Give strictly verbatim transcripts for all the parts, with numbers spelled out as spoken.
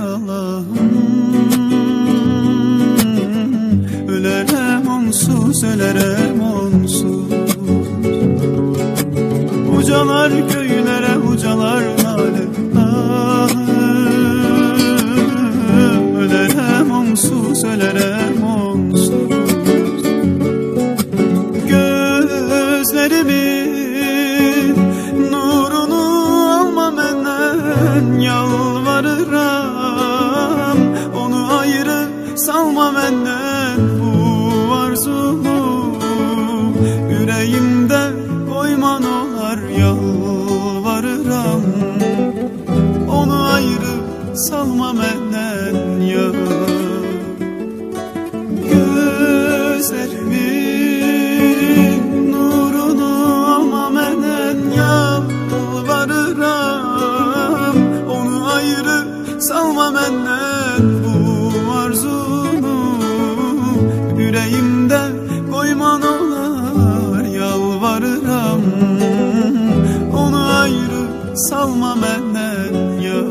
Allah'ım. Ölerem onsuz, ölerem onsuz. Ucalar göylere, ucalar nale. Ah, ölerem onsuz, ölerem onsuz. Gözlerimin nurunu alma menden, yalvarıram. Onu ayrı salma benden, bu arzunu yüreğimde koyman olar, yalvarıram. Onu ayrı salma benden ya. Gözlerimin nurunu alma benden, yalvarıram. Onu ayrı salma benden, bu arzunu yüreğimde koyman olar, yalvarıram. Onu ayrı salma benden ya.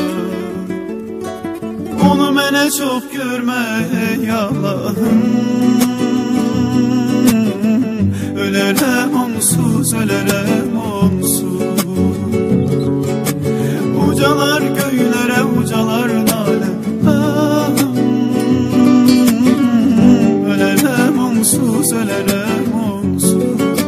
Onu mene çok görme ey Allah'ım. Ölerem onsuz, ölerem onsuz. Ucalar göylere, ucalar nale. Ah, ölerem onsuz, ölerem onsuz.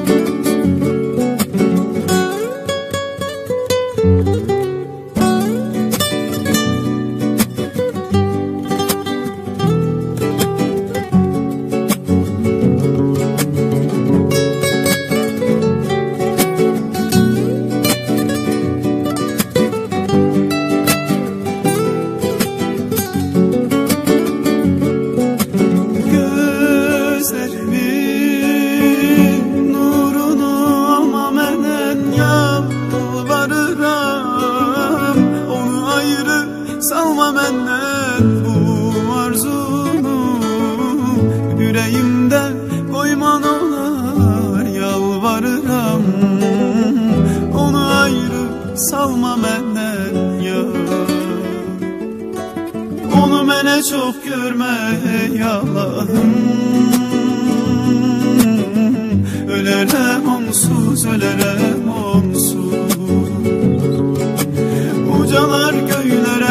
Gözlerimin nurunu alma benden, yalvarıram. Onu ayrı salma benden, bu arzunu yüreğimde koyman olar, yalvarıram. Onu ayrı salma benden ya. Onu mene çok görme ey Allah'ım. Ölerem onsuz, ölerem onsuz. Ucalar göylere,